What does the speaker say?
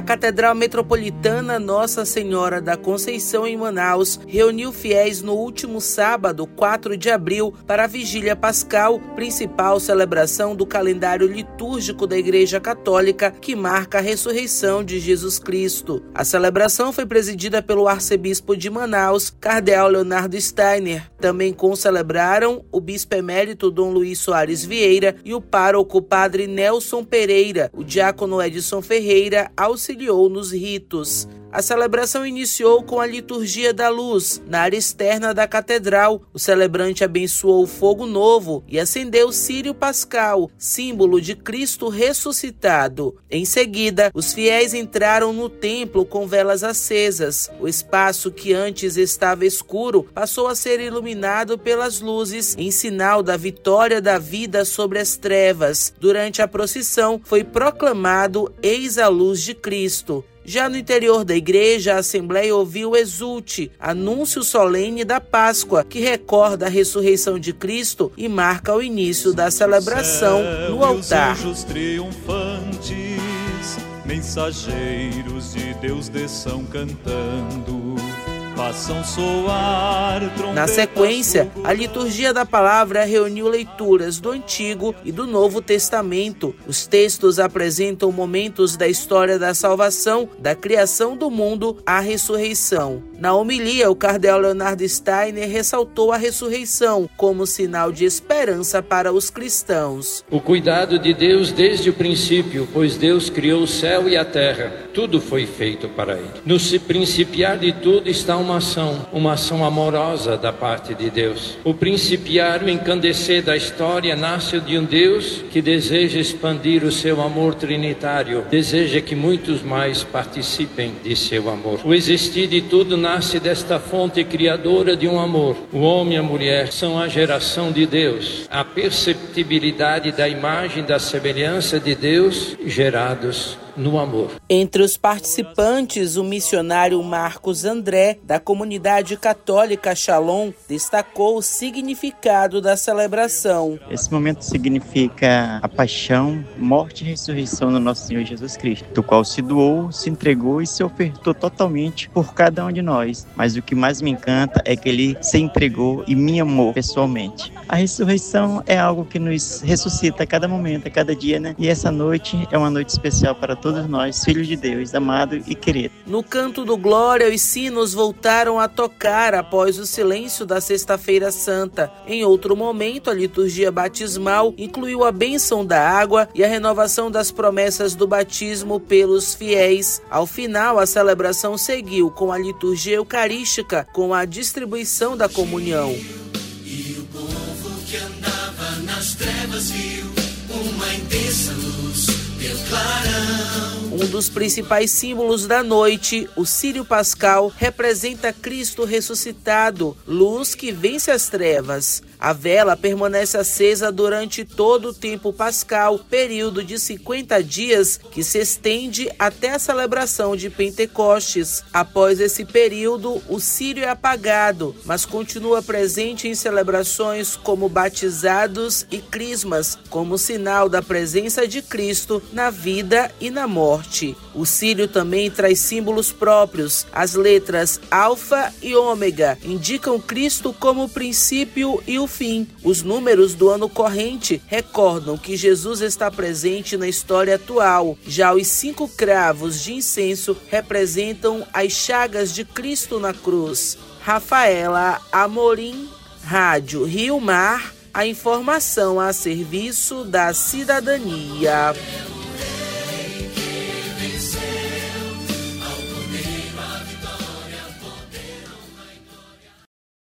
Catedral Metropolitana Nossa Senhora da Conceição, em Manaus, reuniu fiéis no último sábado, 4 de abril, para a Vigília Pascal, principal celebração do calendário litúrgico da Igreja Católica, que marca a ressurreição de Jesus Cristo. A celebração foi presidida pelo arcebispo de Manaus, cardeal Leonardo Steiner. Também concelebraram o bispo emérito Dom Luiz Soares Vieira e o pároco padre Nelson Pereira. O diácono Edson Ferreira auxiliou nos ritos. A celebração iniciou com a liturgia da luz. Na área externa da catedral, o celebrante abençoou o fogo novo e acendeu o círio pascal, símbolo de Cristo ressuscitado. Em seguida, os fiéis entraram no templo com velas acesas. O espaço que antes estava escuro passou a ser iluminado pelas luzes, em sinal da vitória da vida sobre as trevas. Durante a procissão, foi proclamado: "Eis a luz de Cristo". Já no interior da igreja, a Assembleia ouviu o Exulte, anúncio solene da Páscoa, que recorda a ressurreição de Cristo e marca o início da celebração no altar. Os anjos triunfantes, mensageiros de Deus desçam cantando. Na sequência, a liturgia da palavra reuniu leituras do Antigo e do Novo Testamento. Os textos apresentam momentos da história da salvação, da criação do mundo à ressurreição. Na homilia, o cardeal Leonardo Steiner ressaltou a ressurreição como sinal de esperança para os cristãos. O cuidado de Deus desde o princípio, pois Deus criou o céu e a terra. Tudo foi feito para ele. No principiar de tudo está uma ação amorosa da parte de Deus. O principiar, o encandecer da história nasce de um Deus que deseja expandir o seu amor trinitário, deseja que muitos mais participem de seu amor. O existir de tudo nasce desta fonte criadora de um amor. O homem e a mulher são a geração de Deus, a perceptibilidade da imagem, da semelhança de Deus, gerados no amor. Entre os participantes, o missionário Marcos André, da comunidade católica Shalom, destacou o significado da celebração. Esse momento significa a paixão, morte e ressurreição do nosso Senhor Jesus Cristo, do qual se doou, se entregou e se ofertou totalmente por cada um de nós. Mas o que mais me encanta é que ele se entregou e me amou pessoalmente. A ressurreição é algo que nos ressuscita a cada momento, a cada dia, né? E essa noite é uma noite especial para todos nós, filhos de Deus, amado e querido. No canto do Glória, os sinos voltaram a tocar após o silêncio da Sexta-feira Santa. Em outro momento, a liturgia batismal incluiu a bênção da água e a renovação das promessas do batismo pelos fiéis. Ao final, a celebração seguiu com a liturgia eucarística, com a distribuição da comunhão. E o povo que andava nas trevas viu uma intensa luz, teu clarão. Um dos principais símbolos da noite, o círio pascal, representa Cristo ressuscitado, luz que vence as trevas. A vela permanece acesa durante todo o tempo pascal, período de 50 dias que se estende até a celebração de Pentecostes. Após esse período, o círio é apagado, mas continua presente em celebrações como batizados e crismas, como sinal da presença de Cristo na vida e na morte. O círio também traz símbolos próprios. As letras alfa e ômega indicam Cristo como o princípio e o fim. Os números do ano corrente recordam que Jesus está presente na história atual. Já os 5 cravos de incenso representam as chagas de Cristo na cruz. Rafaela Amorim, Rádio Rio Mar, a informação a serviço da cidadania.